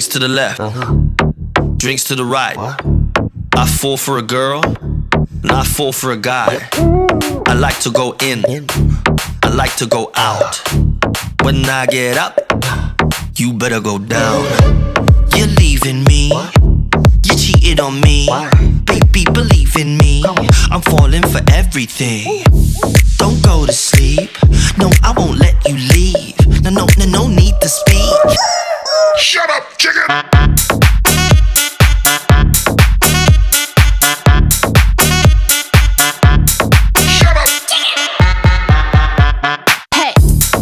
Drinks to the left, drinks to the right. I fall for a girl, and I fall for a guy. I like to go in, I like to go out. When I get up, you better go down. You're leaving me, you cheated on me. Baby, believe in me, I'm falling for everything. Don't go to sleep, no, I won't let you leave. No need to speak. Shut up, chicken! Shut up! Hey!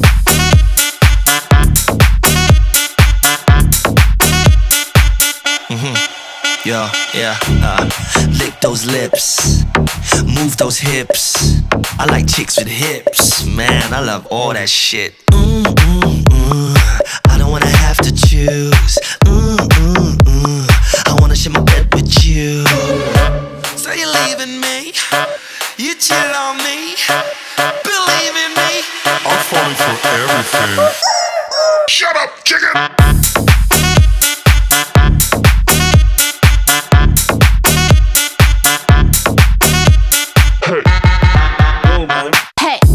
Yeah. Lick those lips, move those hips. I like chicks with hips, man, I love all that shit. I don't wanna have to choose. I wanna share my bed with you. So you're leaving me, you cheated on me. Believe in me, I'm falling for everything. Shut up, chicken! Hey!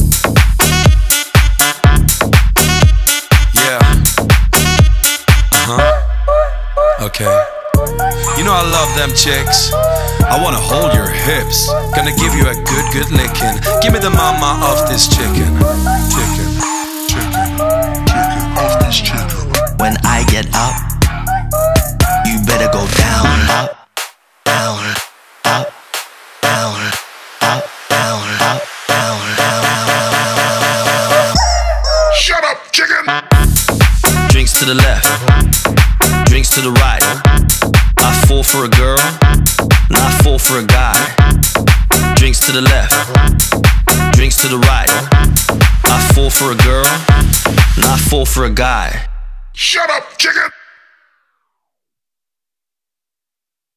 Okay. You know I love them chicks. I wanna hold your hips. Gonna give you a good licking. Give me the mama of this chicken. Chicken Off this chicken. when I get up, you better go down, up, down, up, down, up, down, up, down, down. Shut up, chicken! Drinks to the left, drinks to the right. I fall for a girl, and I fall for a guy. Drinks to the left, drinks to the right. I fall for a girl, and I fall for a guy. Shut up, chicken!